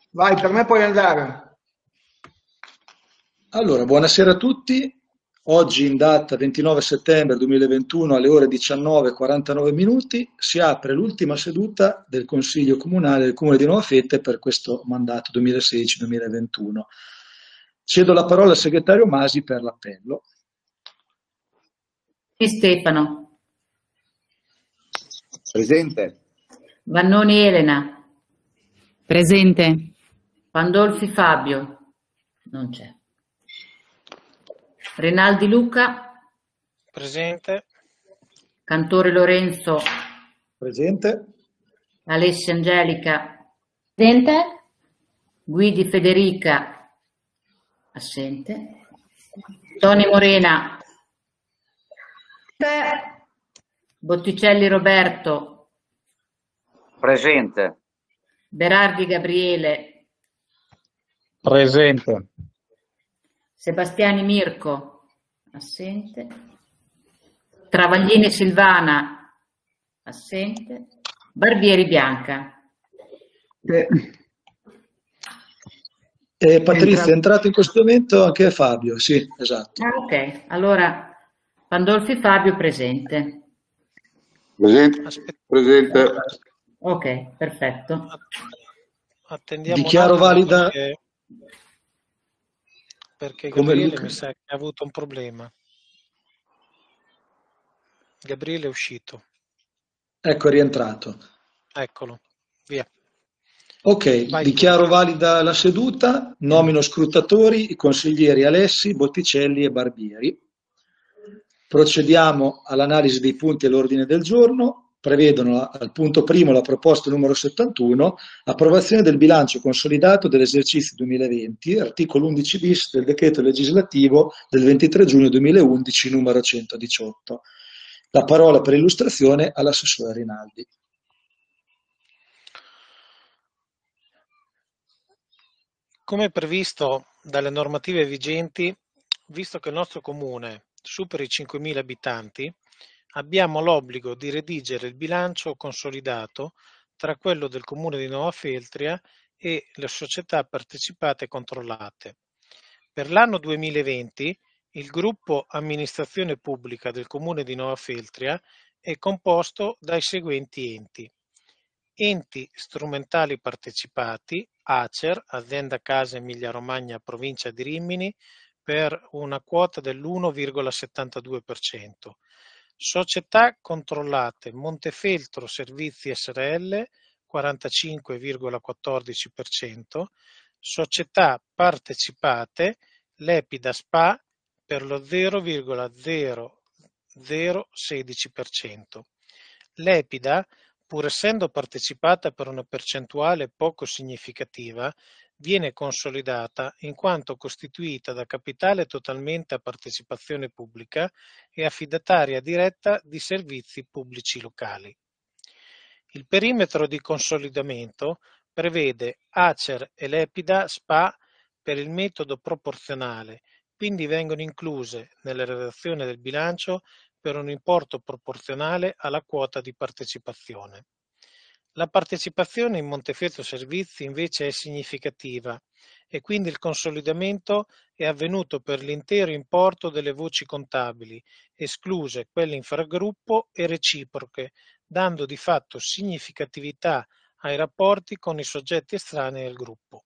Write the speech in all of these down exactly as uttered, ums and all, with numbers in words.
Vai, per me puoi andare. Allora, buonasera a tutti. Oggi in data ventinove settembre duemilaventuno alle ore diciannove e quarantanove minuti si apre l'ultima seduta del Consiglio Comunale del Comune di Novafette per questo mandato duemilasedici-duemilaventuno. Cedo la parola al segretario Masi per l'appello. Di Stefano, Presente. Vannoni Elena, Presente. Pandolfi Fabio, non c'è. Rinaldi Luca, Presente. Cantore Lorenzo, Presente. Alessia Angelica, Presente. Guidi Federica, assente. Toni Morena, Botticelli Roberto, Presente. Berardi Gabriele, Presente. Sebastiani Mirko, assente. Travaglini Silvana, assente. Barbieri Bianca. Eh, E Patrizia, Entra- è entrato in questo momento anche Fabio, sì, esatto. Ah, ok, allora Pandolfi Fabio presente. Presente. Aspetta, Presente. Ok, perfetto. attendiamo un Dichiaro attimo valida perché, perché come Gabriele Luca. mi sa che ha avuto un problema. Gabriele è uscito. Ecco, è rientrato. Eccolo. Via. Ok, Vai tu. dichiaro valida la seduta, nomino scrutatori i consiglieri Alessi, Botticelli e Barbieri. Procediamo all'analisi dei punti all'ordine del giorno. Prevedono al punto primo la proposta numero settantuno, approvazione del bilancio consolidato dell'esercizio duemilaventi, articolo undici bis del decreto legislativo del ventitré giugno duemilaundici numero centodiciotto. La parola per illustrazione all'assessore Rinaldi. Come previsto dalle normative vigenti, visto che il nostro comune supera i cinquemila abitanti, abbiamo l'obbligo di redigere il bilancio consolidato tra quello del comune di Nova Feltria e le società partecipate e controllate. Per l'anno duemilaventi il gruppo Amministrazione Pubblica del comune di Nova Feltria è composto dai seguenti enti: enti strumentali partecipati, Acer, Azienda Casa Emilia Romagna Provincia di Rimini, per una quota dell'uno virgola settantadue per cento. Società controllate, Montefeltro Servizi S R L, quarantacinque virgola quattordici per cento. Società partecipate, Lepida SpA, per lo zero virgola zero zero sedici per cento. Lepida, pur essendo partecipata per una percentuale poco significativa, viene consolidata in quanto costituita da capitale totalmente a partecipazione pubblica e affidataria diretta di servizi pubblici locali. Il perimetro di consolidamento prevede Acer e Lepida SpA per il metodo proporzionale, quindi vengono incluse nella redazione del bilancio per un importo proporzionale alla quota di partecipazione. La partecipazione in Montefeltro Servizi invece è significativa e quindi il consolidamento è avvenuto per l'intero importo delle voci contabili, escluse quelle infragruppo e reciproche, dando di fatto significatività ai rapporti con i soggetti estranei al gruppo.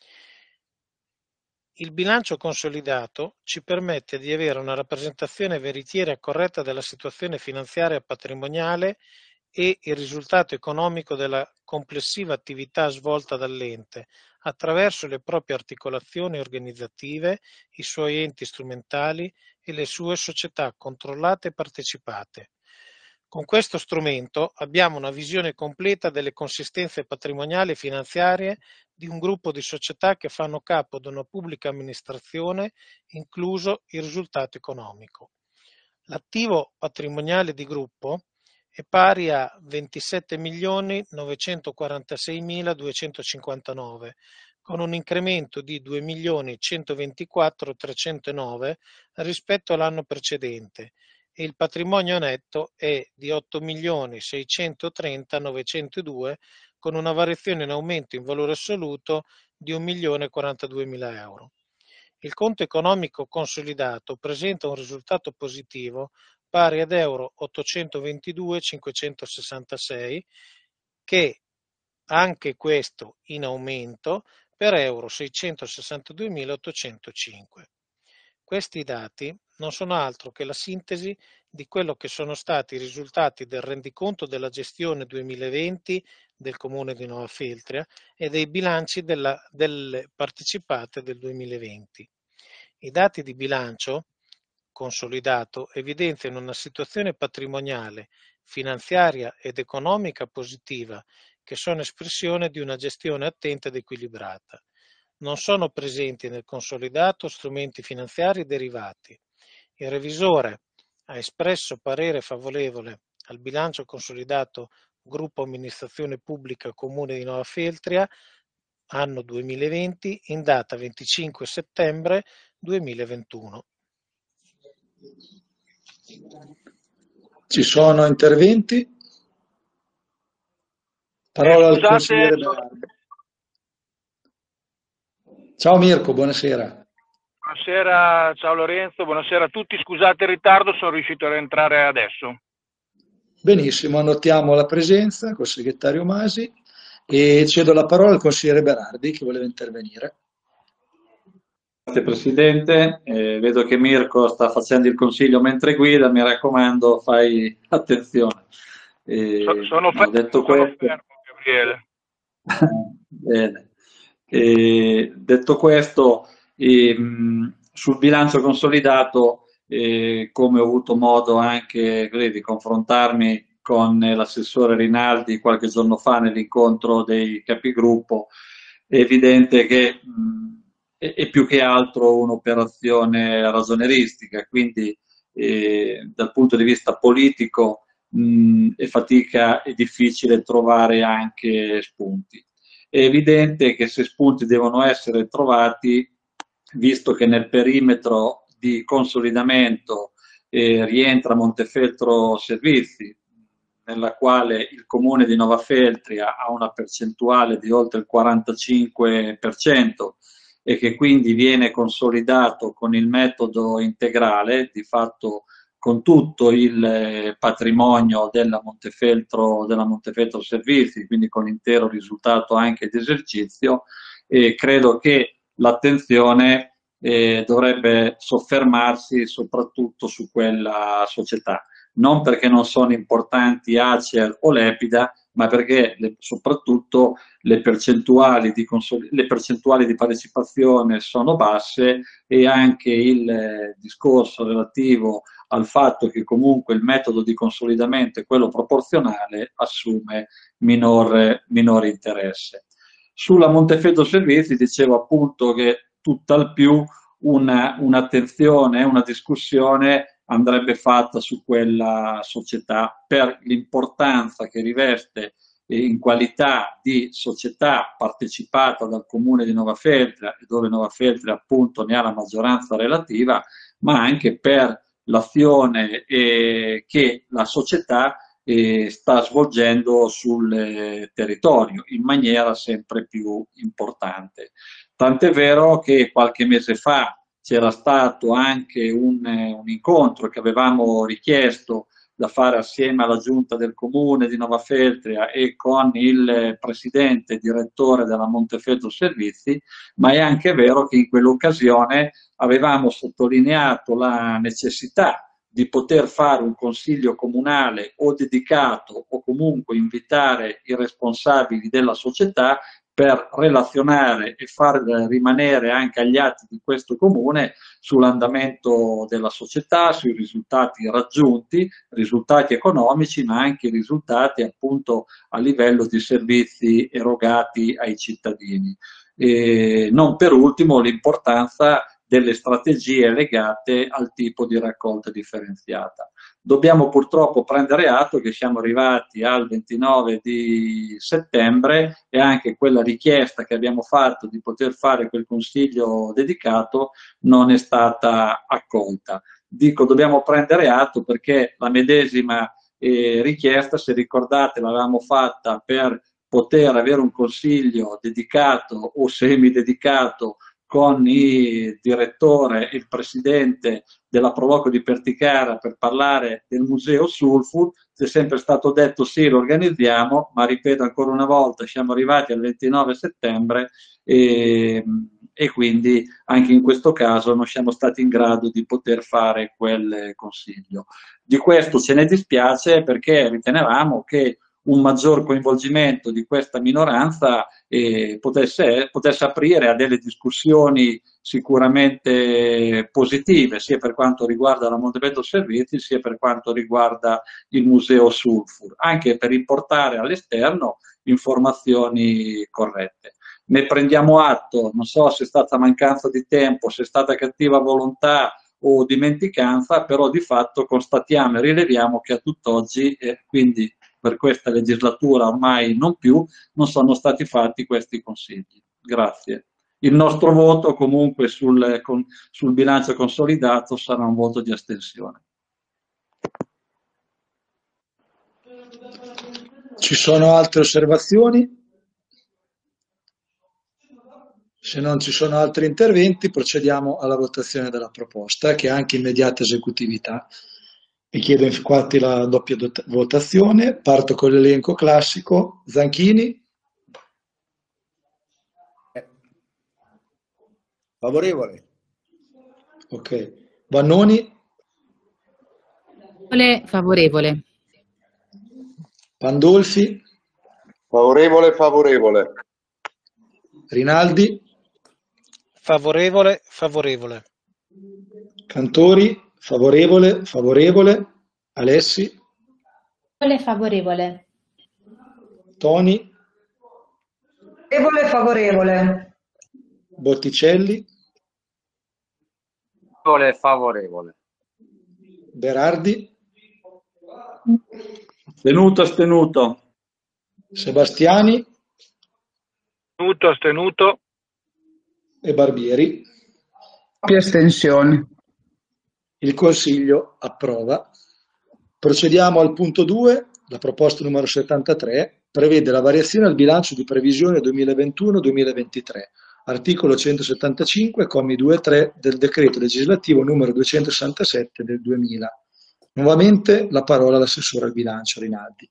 Il bilancio consolidato ci permette di avere una rappresentazione veritiera e corretta della situazione finanziaria e patrimoniale e il risultato economico della complessiva attività svolta dall'ente attraverso le proprie articolazioni organizzative, i suoi enti strumentali e le sue società controllate e partecipate. Con questo strumento abbiamo una visione completa delle consistenze patrimoniali e finanziarie di un gruppo di società che fanno capo ad una pubblica amministrazione, incluso il risultato economico. L'attivo patrimoniale di gruppo è pari a ventisette milioni novecentoquarantasei miladuecentocinquantanove, con un incremento di due milioni centoventiquattro trecentonove rispetto all'anno precedente, e il patrimonio netto è di otto milioni seicentotrenta novecentodue, con una variazione in aumento in valore assoluto di un milione e quarantaduemila euro. Il conto economico consolidato presenta un risultato positivo pari ad euro ottocentoventidue.cinquecentosessantasei, che anche questo in aumento per euro seicentosessantaduemilaottocentocinque. Questi dati non sono altro che la sintesi di quello che sono stati i risultati del rendiconto della gestione duemilaventi del Comune di Nova Feltria e dei bilanci della, delle partecipate del duemilaventi. I dati di bilancio consolidato evidenziano una situazione patrimoniale, finanziaria ed economica positiva che sono espressione di una gestione attenta ed equilibrata. Non sono presenti nel consolidato strumenti finanziari derivati. Il revisore ha espresso parere favorevole al bilancio consolidato Gruppo Amministrazione Pubblica Comune di Nova Feltria, anno duemilaventi, in data venticinque settembre duemilaventuno. Ci sono interventi? Parola al Scusate, consigliere Berardi. Ciao Mirko, buonasera. Buonasera, ciao Lorenzo, buonasera a tutti. Scusate il ritardo, sono riuscito a rientrare adesso. Benissimo, annotiamo la presenza col segretario Masi e cedo la parola al consigliere Berardi che voleva intervenire. Grazie Presidente, eh, vedo che Mirko sta facendo il consiglio mentre guida, mi raccomando fai attenzione. Eh, So- sono ho detto sono questo. fermo, Gabriele. Bene. Eh, detto questo, ehm, sul bilancio consolidato, eh, come ho avuto modo anche così, di confrontarmi con l'assessore Rinaldi qualche giorno fa nell'incontro dei capigruppo, è evidente che mh, è, è più che altro un'operazione ragioneristica, quindi eh, dal punto di vista politico mh, è fatica, è difficile trovare anche spunti. È evidente che se spunti devono essere trovati, visto che nel perimetro di consolidamento eh, rientra Montefeltro Servizi, nella quale il Comune di Nova Feltria ha una percentuale di oltre il quarantacinque per cento e che quindi viene consolidato con il metodo integrale, di fatto con tutto il patrimonio della Montefeltro, della Montefeltro Servizi, quindi con l'intero risultato anche di esercizio, e credo che l'attenzione eh, dovrebbe soffermarsi soprattutto su quella società, non perché non sono importanti Acer o Lepida, ma perché le, soprattutto le percentuali, di le percentuali di partecipazione sono basse e anche il eh, discorso relativo al fatto che comunque il metodo di consolidamento è quello proporzionale assume minore, minore interesse. Sulla Montefeltro Servizi dicevo appunto che tutt'al più una, un'attenzione, una discussione andrebbe fatta su quella società per l'importanza che riveste in qualità di società partecipata dal Comune di Nova Feltria e dove Nova Feltria appunto ne ha la maggioranza relativa, ma anche per l'azione eh, che la società eh, sta svolgendo sul eh, territorio in maniera sempre più importante. Tant'è vero che qualche mese fa c'era stato anche un, eh, un incontro che avevamo richiesto da fare assieme alla Giunta del Comune di Nova Feltria e con il presidente e direttore della Montefeltro Servizi, ma è anche vero che in quell'occasione avevamo sottolineato la necessità di poter fare un consiglio comunale o dedicato o comunque invitare i responsabili della società per relazionare e far rimanere anche agli atti di questo comune sull'andamento della società, sui risultati raggiunti, risultati economici, ma anche risultati appunto a livello di servizi erogati ai cittadini. E non per ultimo l'importanza delle strategie legate al tipo di raccolta differenziata. Dobbiamo purtroppo prendere atto che siamo arrivati al ventinove di settembre e anche quella richiesta che abbiamo fatto di poter fare quel consiglio dedicato non è stata accolta. Dico dobbiamo prendere atto perché la medesima eh, richiesta, se ricordate, l'avevamo fatta per poter avere un consiglio dedicato o semidedicato con il direttore e il presidente della Proloco di Perticara per parlare del museo Sulfur. C'è sempre stato detto sì, lo organizziamo, ma ripeto ancora una volta, siamo arrivati al ventinove settembre e, e quindi anche in questo caso non siamo stati in grado di poter fare quel consiglio. Di questo ce ne dispiace perché ritenevamo che un maggior coinvolgimento di questa minoranza eh, potesse, potesse aprire a delle discussioni sicuramente positive, sia per quanto riguarda la Montebello Servizi, sia per quanto riguarda il Museo Sulfur, anche per importare all'esterno informazioni corrette. Ne prendiamo atto, non so se è stata mancanza di tempo, se è stata cattiva volontà o dimenticanza, però di fatto constatiamo e rileviamo che a tutt'oggi, e quindi per questa legislatura ormai non più, non sono stati fatti questi consigli. Grazie. Il nostro voto comunque sul, con, sul bilancio consolidato sarà un voto di astensione. Ci sono altre osservazioni? Se non ci sono altri interventi, procediamo alla votazione della proposta, che ha anche immediata esecutività. Vi chiedo infatti la doppia votazione. Parto con l'elenco classico. Zanchini? Favorevole. Ok. Vannoni? Favorevole. Pandolfi? Favorevole, favorevole. Rinaldi? Favorevole, favorevole. Cantori? Favorevole, favorevole. Alessi? Favorevole. Toni? Favorevole, favorevole. Botticelli? Favorevole, favorevole. Berardi? Astenuto, astenuto. Sebastiani? Astenuto, astenuto. E Barbieri? Doppia estensione. Il Consiglio approva. Procediamo al punto due. La proposta numero settantatré prevede la variazione al bilancio di previsione duemilaventuno duemilaventitré, articolo centosettantacinque, commi due e tre del decreto legislativo numero duecentosessantasette del duemila. Nuovamente la parola all'assessore al bilancio Rinaldi.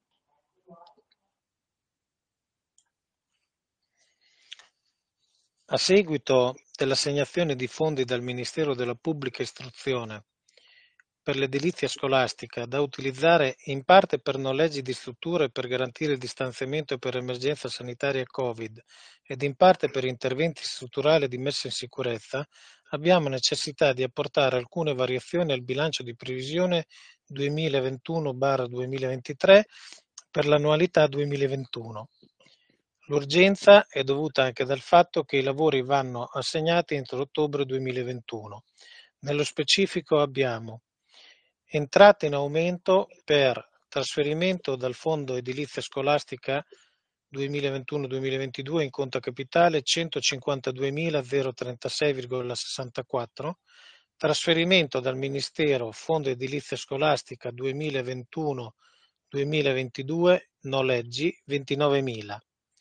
A seguito dell'assegnazione di fondi dal Ministero della Pubblica Istruzione per l'edilizia scolastica da utilizzare in parte per noleggi di strutture per garantire il distanziamento per emergenza sanitaria Covid ed in parte per interventi strutturali di messa in sicurezza, abbiamo necessità di apportare alcune variazioni al bilancio di previsione duemilaventuno duemilaventitré per l'annualità duemilaventuno. L'urgenza è dovuta anche dal fatto che i lavori vanno assegnati entro ottobre duemilaventuno. Nello specifico abbiamo entrate in aumento per trasferimento dal Fondo Edilizia Scolastica duemilaventuno duemilaventidue in conto capitale centocinquantaduemilazirotrentasei virgola sessantaquattro, trasferimento dal Ministero Fondo Edilizia Scolastica duemilaventuno duemilaventidue noleggi ventinovemila.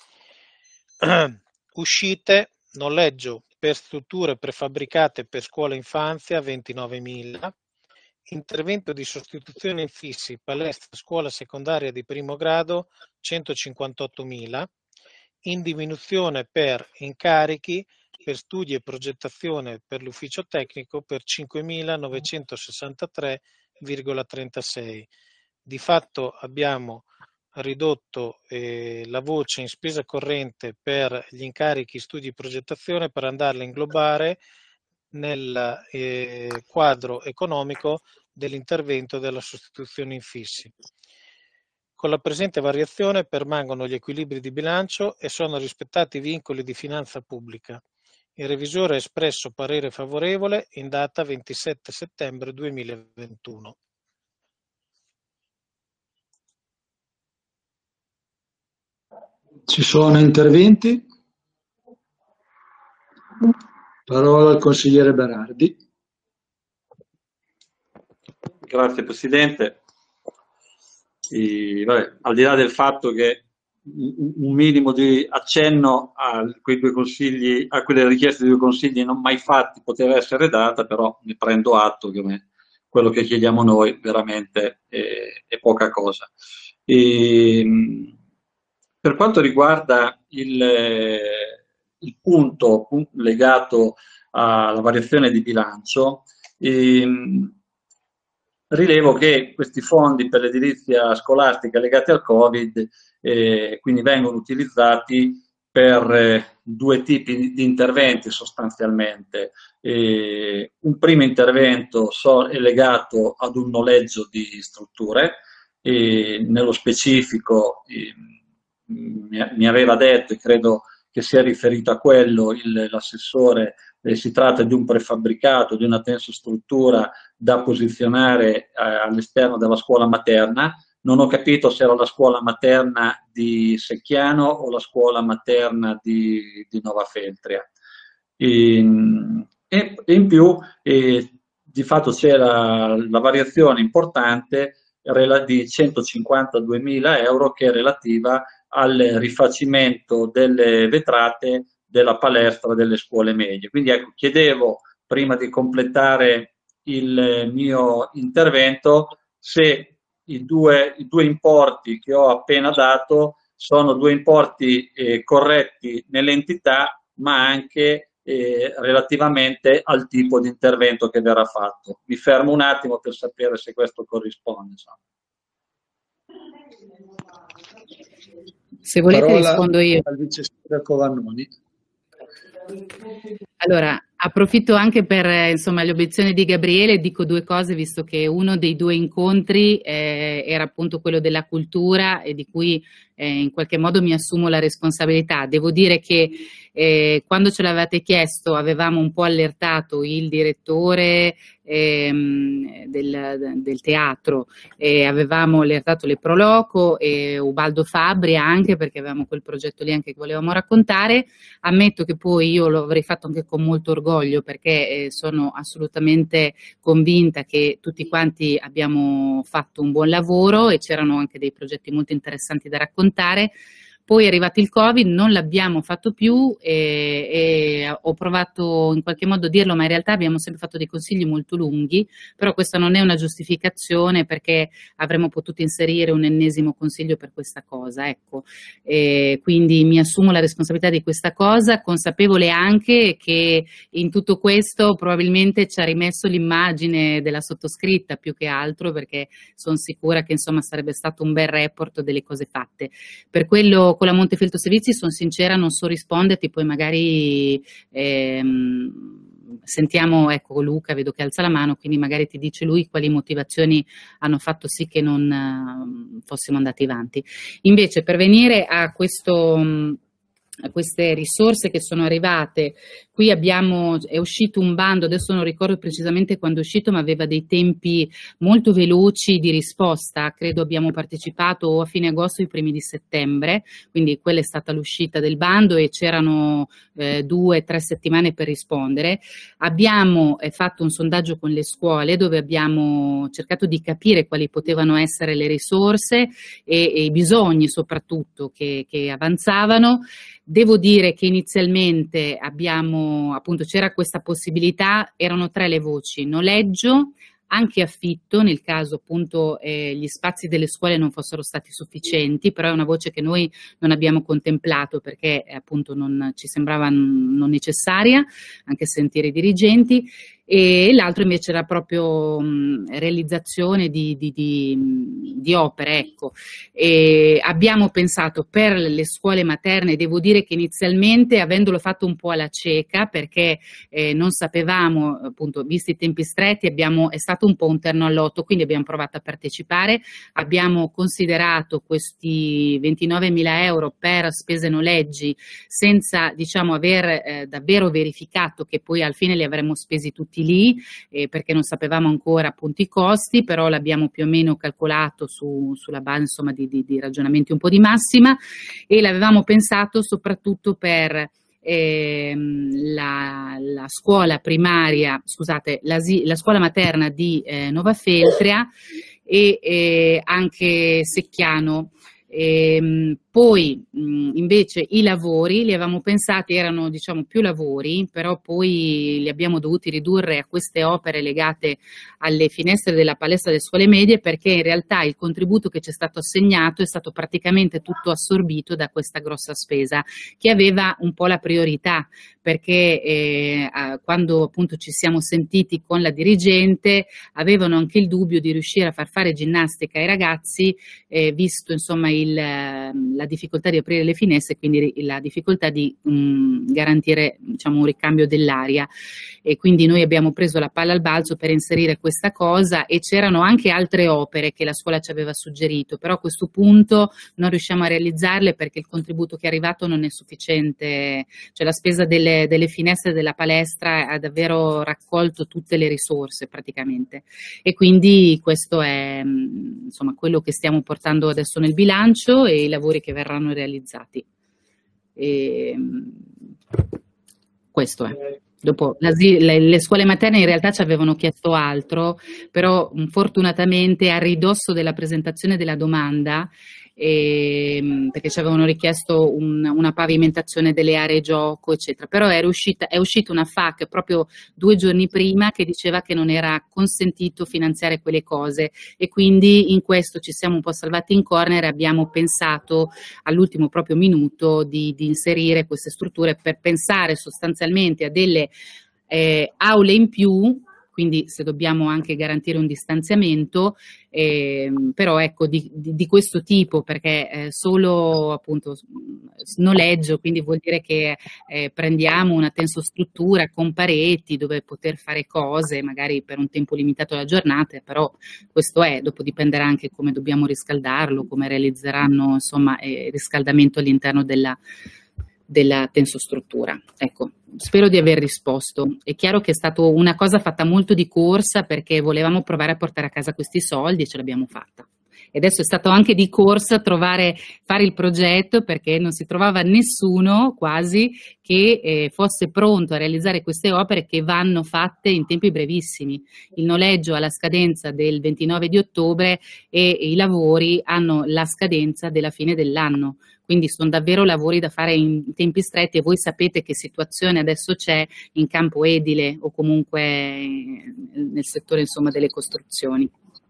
Uscite noleggio per strutture prefabbricate per scuola infanzia ventinovemila, intervento di sostituzione infissi palestra scuola secondaria di primo grado centocinquantottomila, in diminuzione per incarichi per studi e progettazione per l'ufficio tecnico per cinquemilanovecentosessantatré virgola trentasei. Di fatto abbiamo ridotto eh, la voce in spesa corrente per gli incarichi studi e progettazione per andarla a inglobare nel eh, quadro economico dell'intervento della sostituzione infissi. Con la presente variazione permangono gli equilibri di bilancio e sono rispettati i vincoli di finanza pubblica. Il revisore ha espresso parere favorevole in data ventisette settembre duemilaventuno. Ci sono interventi? Parola al consigliere Berardi. Grazie Presidente. E, vabbè, al di là del fatto che un minimo di accenno a quei due consigli, a quelle richieste di due consigli non mai fatti poteva essere data, però ne prendo atto che quello che chiediamo noi veramente è, è poca cosa. E, per quanto riguarda il, il punto legato alla variazione di bilancio, ehm, rilevo che questi fondi per l'edilizia scolastica legati al Covid eh, quindi vengono utilizzati per eh, due tipi di, di interventi sostanzialmente. Eh, un primo intervento so, è legato ad un noleggio di strutture, e nello specifico eh, mi, mi aveva detto, e credo che sia riferito a quello l'assessore, eh, si tratta di un prefabbricato, di una tensostruttura da posizionare eh, all'esterno della scuola materna. Non ho capito se era la scuola materna di Secchiano o la scuola materna di, di Nova Feltria. E, e, e in più, eh, di fatto c'era la variazione importante di centocinquantaduemila euro che è relativa al rifacimento delle vetrate della palestra delle scuole medie. Quindi ecco, chiedevo, prima di completare il mio intervento, se i due, i due importi che ho appena dato sono due importi eh, corretti nell'entità, ma anche eh, relativamente al tipo di intervento che verrà fatto. Mi fermo un attimo per sapere se questo corrisponde. Se volete Parola rispondo io. Al vice sindaco Vannoni. Allora, approfitto anche per eh, insomma, le obiezioni di Gabriele, dico due cose, visto che uno dei due incontri eh, era appunto quello della cultura e di cui eh, in qualche modo mi assumo la responsabilità. Devo dire che eh, quando ce l'avete chiesto avevamo un po' allertato il direttore ehm, del, del teatro, e avevamo allertato le Proloco e Ubaldo Fabbria anche, perché avevamo quel progetto lì anche che volevamo raccontare. Ammetto che poi io lo avrei fatto anche con molto orgoglio, perché eh, sono assolutamente convinta che tutti quanti abbiamo fatto un buon lavoro e c'erano anche dei progetti molto interessanti da raccontare. Poi è arrivato il Covid, non l'abbiamo fatto più e, e ho provato in qualche modo a dirlo, ma in realtà abbiamo sempre fatto dei consigli molto lunghi, però questa non è una giustificazione, perché avremmo potuto inserire un ennesimo consiglio per questa cosa, ecco. E quindi mi assumo la responsabilità di questa cosa, consapevole anche che in tutto questo probabilmente ci ha rimesso l'immagine della sottoscritta più che altro, perché sono sicura che insomma sarebbe stato un bel report delle cose fatte. Per quello con la Montefeltro Servizi sono sincera, non so risponderti, poi magari ehm, sentiamo, ecco Luca vedo che alza la mano, quindi magari ti dice lui quali motivazioni hanno fatto sì che non uh, fossimo andati avanti. Invece per venire a questo a queste risorse che sono arrivate, qui abbiamo, è uscito un bando, adesso non ricordo precisamente quando è uscito, ma aveva dei tempi molto veloci di risposta, credo abbiamo partecipato o a fine agosto o i primi di settembre, quindi quella è stata l'uscita del bando e c'erano eh, due, tre settimane per rispondere. Abbiamo eh, fatto un sondaggio con le scuole dove abbiamo cercato di capire quali potevano essere le risorse e, e i bisogni soprattutto che, che avanzavano. Devo dire che inizialmente abbiamo, appunto, c'era questa possibilità, erano tre le voci: noleggio, anche affitto nel caso appunto eh, gli spazi delle scuole non fossero stati sufficienti, però è una voce che noi non abbiamo contemplato perché eh, appunto non ci sembrava non necessaria, anche sentire i dirigenti. E l'altro invece era proprio mh, realizzazione di, di, di, di opere, ecco. E abbiamo pensato per le scuole materne, devo dire che inizialmente, avendolo fatto un po' alla cieca, perché eh, non sapevamo, appunto, visti i tempi stretti, abbiamo, è stato un po' un terno al lotto, quindi abbiamo provato a partecipare, abbiamo considerato questi ventinovemila euro per spese noleggi senza, diciamo, aver eh, davvero verificato che poi al fine li avremmo spesi tutti lì, eh, perché non sapevamo ancora appunto i costi, però l'abbiamo più o meno calcolato su, sulla base insomma di, di, di ragionamenti un po' di massima, e l'avevamo pensato soprattutto per eh, la, la scuola primaria, scusate, la, la scuola materna di eh, Nova Feltria e eh, anche Secchiano. Ehm, Poi mh, invece i lavori li avevamo pensati, erano diciamo più lavori, però poi li abbiamo dovuti ridurre a queste opere legate alle finestre della palestra delle scuole medie, perché in realtà il contributo che ci è stato assegnato è stato praticamente tutto assorbito da questa grossa spesa, che aveva un po' la priorità, perché eh, quando appunto ci siamo sentiti con la dirigente avevano anche il dubbio di riuscire a far fare ginnastica ai ragazzi, eh, visto insomma il, la difficoltà di aprire le finestre e quindi la difficoltà di mh, garantire diciamo, un ricambio dell'aria. E quindi noi abbiamo preso la palla al balzo per inserire questa cosa, e c'erano anche altre opere che la scuola ci aveva suggerito, però a questo punto non riusciamo a realizzarle perché il contributo che è arrivato non è sufficiente, cioè la spesa delle, delle finestre della palestra ha davvero raccolto tutte le risorse praticamente, e quindi questo è insomma quello che stiamo portando adesso nel bilancio e i lavori che verranno realizzati. E questo è. Dopo le, le scuole materne in realtà ci avevano chiesto altro, però fortunatamente a ridosso della presentazione della domanda, e, perché ci avevano richiesto un, una pavimentazione delle aree gioco eccetera, però era uscita, è uscita una F A Q proprio due giorni prima che diceva che non era consentito finanziare quelle cose, e quindi in questo ci siamo un po' salvati in corner e abbiamo pensato all'ultimo proprio minuto di, di inserire queste strutture per pensare sostanzialmente a delle eh, aule in più, quindi se dobbiamo anche garantire un distanziamento, eh, però ecco di, di, di questo tipo, perché eh, solo appunto noleggio, quindi vuol dire che eh, prendiamo una tensostruttura con pareti dove poter fare cose, magari per un tempo limitato alla giornata, però questo è, dopo dipenderà anche come dobbiamo riscaldarlo, come realizzeranno insomma eh, il riscaldamento all'interno della della tensostruttura. Ecco, spero di aver risposto. È chiaro che è stata una cosa fatta molto di corsa, perché volevamo provare a portare a casa questi soldi e ce l'abbiamo fatta. E adesso è stato anche di corsa trovare, fare il progetto, perché non si trovava nessuno quasi che eh, fosse pronto a realizzare queste opere che vanno fatte in tempi brevissimi. Il noleggio ha la scadenza del ventinove di ottobre e i lavori hanno la scadenza della fine dell'anno. Quindi sono davvero lavori da fare in tempi stretti, e voi sapete che situazione adesso c'è in campo edile o comunque nel settore insomma delle costruzioni.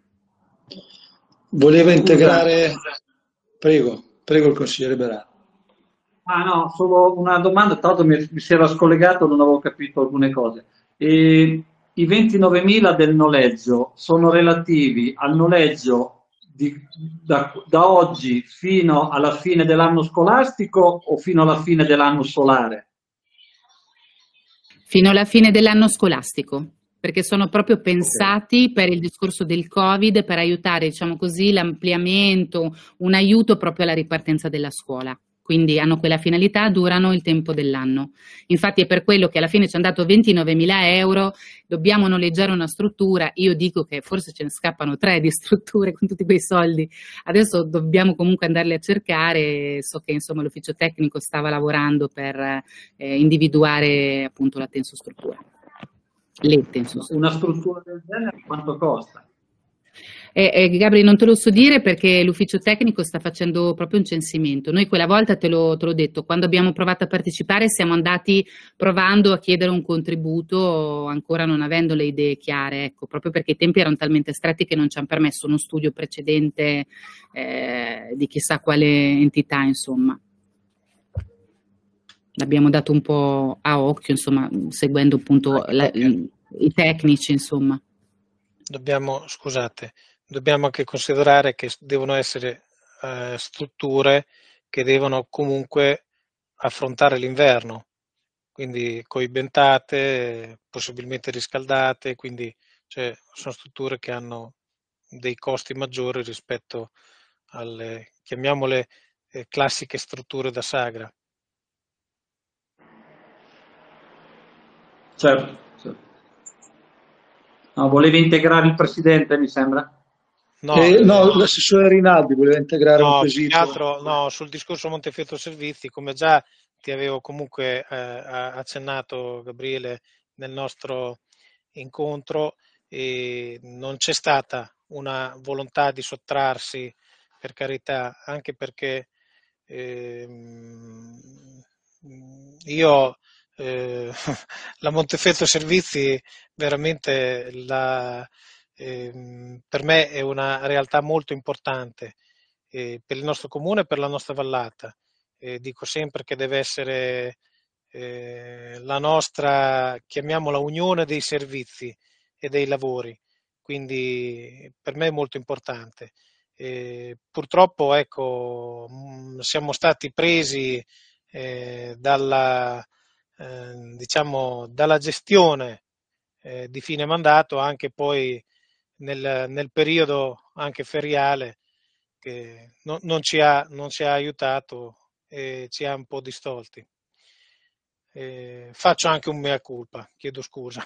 Voleva integrare, prego, prego il consigliere Berardi. Ah no, solo una domanda, tra l'altro mi, mi si era scollegato, non avevo capito alcune cose. E i ventinovemila del noleggio sono relativi al noleggio di, da, da oggi fino alla fine dell'anno scolastico o fino alla fine dell'anno solare? Fino alla fine dell'anno scolastico, perché sono proprio pensati okay. per il discorso del Covid, per aiutare, diciamo così, l'ampliamento, un aiuto proprio alla ripartenza della scuola. Quindi hanno quella finalità, durano il tempo dell'anno. Infatti è per quello che alla fine ci hanno dato ventinovemila euro, dobbiamo noleggiare una struttura, io dico che forse ce ne scappano tre di strutture con tutti quei soldi, adesso dobbiamo comunque andarle a cercare, so che insomma l'ufficio tecnico stava lavorando per eh, individuare appunto la tensostruttura. Le tensostrutture. Una struttura del genere quanto costa? Eh, eh, Gabri, non te lo so dire perché l'ufficio tecnico sta facendo proprio un censimento. Noi quella volta, te l'ho, te l'ho detto, quando abbiamo provato a partecipare siamo andati provando a chiedere un contributo, ancora non avendo le idee chiare, ecco, proprio perché i tempi erano talmente stretti che non ci hanno permesso uno studio precedente eh, di chissà quale entità, insomma. L'abbiamo dato un po' a occhio, insomma, seguendo appunto la, i tecnici, insomma. Dobbiamo, scusate, dobbiamo anche considerare che devono essere eh, strutture che devono comunque affrontare l'inverno, quindi coibentate, possibilmente riscaldate, quindi cioè, sono strutture che hanno dei costi maggiori rispetto alle, chiamiamole, eh, classiche strutture da sagra. Certo, certo. No, volevi integrare il presidente, mi sembra? No, eh, no eh, l'assessore Rinaldi voleva integrare no, un quesito. Altro, no, sul discorso Montefeltro Servizi, come già ti avevo comunque eh, accennato, Gabriele, nel nostro incontro, eh, non c'è stata una volontà di sottrarsi, per carità, anche perché Eh, io eh, la Montefeltro Servizi veramente la, eh, per me è una realtà molto importante eh, per il nostro comune e per la nostra vallata. Eh, dico sempre che deve essere eh, la nostra, chiamiamola, unione dei servizi e dei lavori, quindi per me è molto importante. Eh, purtroppo ecco, mh, siamo stati presi eh, dalla, eh, diciamo, dalla gestione eh, di fine mandato, anche poi nel, nel periodo anche feriale, che no, non, ci ha, non ci ha aiutato e ci ha un po' distolti. Eh, faccio anche un mea culpa, chiedo scusa.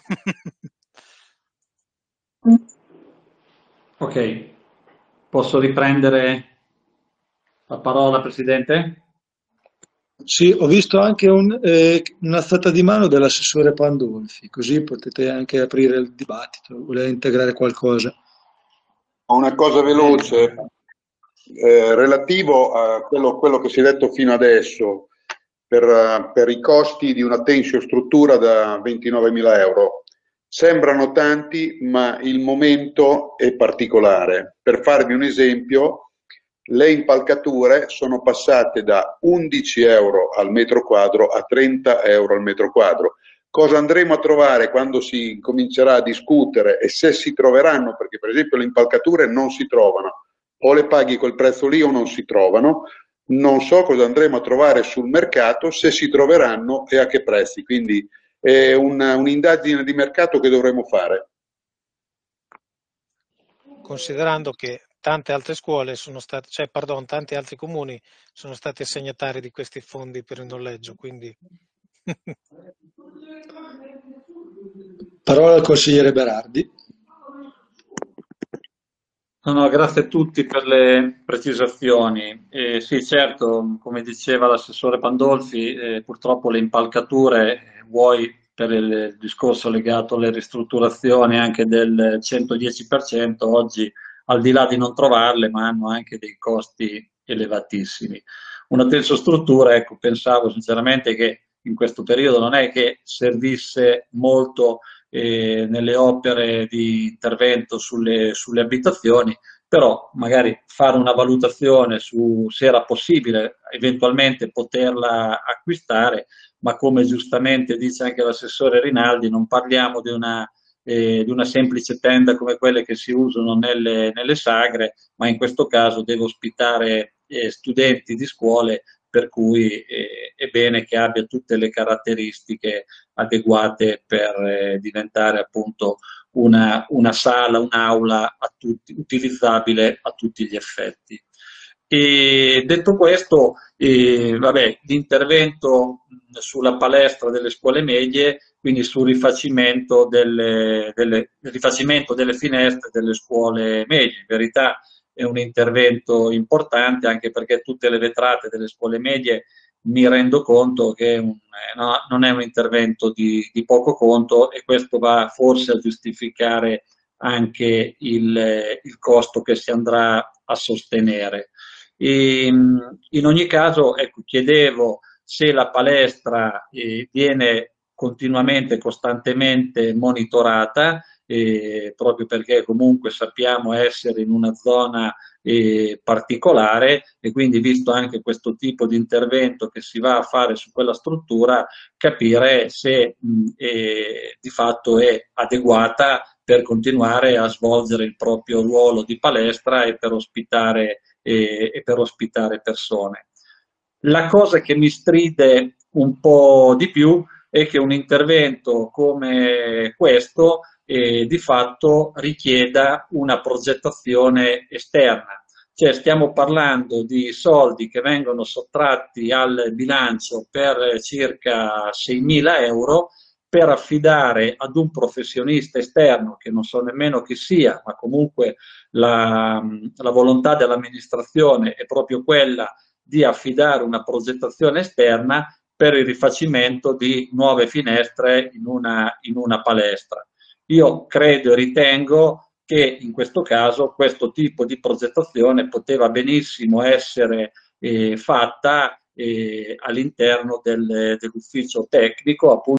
Ok, posso riprendere la parola, Presidente? Sì, ho visto anche un, eh, un'alzata di mano dell'assessore Pandolfi, così potete anche aprire il dibattito, volete integrare qualcosa. Ho una cosa veloce, eh, relativo a quello, quello che si è detto fino adesso, per, per i costi di una tensiostruttura da ventinovemila euro. Sembrano tanti, ma il momento è particolare. Per farvi un esempio, le impalcature sono passate da undici euro al metro quadro a trenta euro al metro quadro. Cosa andremo a trovare quando si comincerà a discutere e se si troveranno, perché per esempio le impalcature non si trovano, o le paghi quel prezzo lì o non si trovano, non so cosa andremo a trovare sul mercato, se si troveranno e a che prezzi, quindi è una, un'indagine di mercato che dovremo fare. Considerando che tante altre scuole sono state, cioè pardon, tanti altri comuni sono stati assegnatari di questi fondi per il noleggio, quindi Parola al consigliere Berardi. No, no, grazie a tutti per le precisazioni. Eh, sì, certo, come diceva l'assessore Pandolfi, eh, purtroppo le impalcature, vuoi per il discorso legato alle ristrutturazioni anche del centodieci per cento, oggi al di là di non trovarle, ma hanno anche dei costi elevatissimi. Una tensostruttura, ecco, pensavo sinceramente che in questo periodo non è che servisse molto eh, nelle opere di intervento sulle, sulle abitazioni, però magari fare una valutazione su se era possibile eventualmente poterla acquistare, ma come giustamente dice anche l'assessore Rinaldi, non parliamo di una, eh, di una semplice tenda come quelle che si usano nelle, nelle sagre, ma in questo caso deve ospitare eh, studenti di scuole, per cui eh, è bene che abbia tutte le caratteristiche adeguate per eh, diventare appunto una, una sala, un'aula a tutti, utilizzabile a tutti gli effetti. E detto questo, eh, vabbè, l'intervento sulla palestra delle scuole medie, quindi sul rifacimento delle, delle, rifacimento delle finestre delle scuole medie, in verità è un intervento importante anche perché tutte le vetrate delle scuole medie mi rendo conto che un, no, non è un intervento di, di poco conto e questo va forse a giustificare anche il, il costo che si andrà a sostenere. E, in ogni caso, ecco, chiedevo se la palestra eh, viene continuamente, costantemente monitorata, eh, proprio perché comunque sappiamo essere in una zona eh, particolare e quindi visto anche questo tipo di intervento che si va a fare su quella struttura, capire se mh, eh, di fatto è adeguata per continuare a svolgere il proprio ruolo di palestra e per ospitare, eh, e per ospitare persone. La cosa che mi stride un po' di più è che un intervento come questo eh, di fatto richieda una progettazione esterna. Cioè stiamo parlando di soldi che vengono sottratti al bilancio per circa seimila euro per affidare ad un professionista esterno, che non so nemmeno chi sia, ma comunque la, la volontà dell'amministrazione è proprio quella di affidare una progettazione esterna per il rifacimento di nuove finestre in una, in una palestra. Io credo e ritengo che in questo caso questo tipo di progettazione poteva benissimo essere eh, fatta eh, all'interno del, dell'ufficio tecnico, appunto